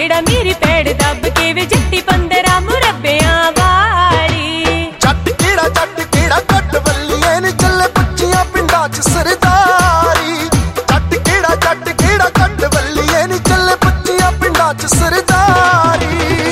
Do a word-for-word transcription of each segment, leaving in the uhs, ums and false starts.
केड़ा मेरी पैड़ दब के वे जट्टी पंदरा मुरब्बियां वाली। जट केड़ा जट केड़ा कट बल्लिए नी चले पच्चियां पिंडां च सरदारी। जट केड़ा जट केड़ा कट बल्लिए नी चले पच्चियां पिंडां च सरदारी।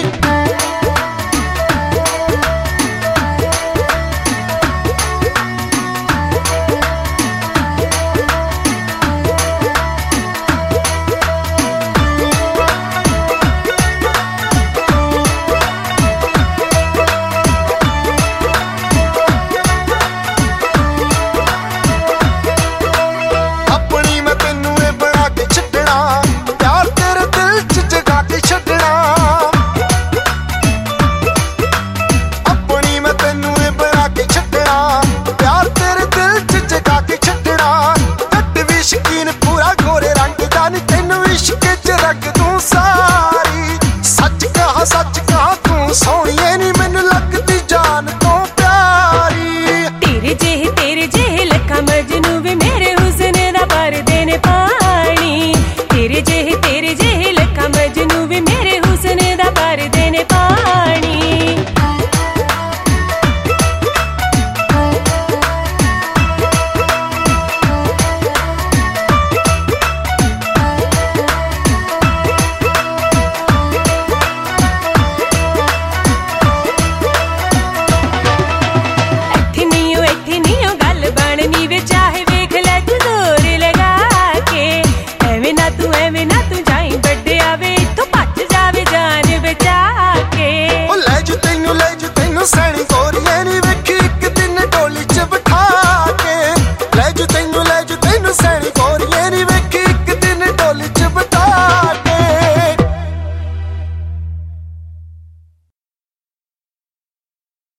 सच कहा तू सोहणीए नी मैनू लगदी जान तो प्यारी। तेरे जेह तेरे जेह लखा मजनू वे मेरे हुस्न दा भर देने पानी। तेरे जेह तेरे जेह